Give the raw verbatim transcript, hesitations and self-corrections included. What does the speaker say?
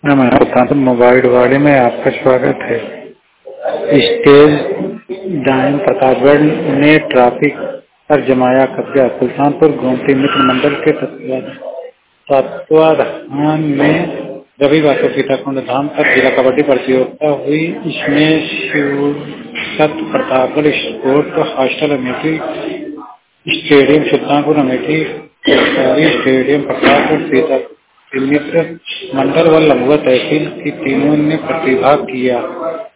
नमस्कार, मोबाइल वाले में आपका स्वागत है। स्टेज डायन प्रतापगढ़ ने ट्रैफिक पर जमाया कब्जा। सुल्तानपुर गोमती मित्र मंडल के तत्वाधान में रविवार को सीताकुंड धाम पर जिला कबड्डी प्रतियोगिता हुई। इसमें Shivdatt Pratapgarh sport hostel Amethi stadium Sultanpur Amethi सरकारी स्टेडियम प्रतापगढ़ सीता मित्र मंडल व लंबुआ तहसील की टीमों ने प्रतिभाग किया।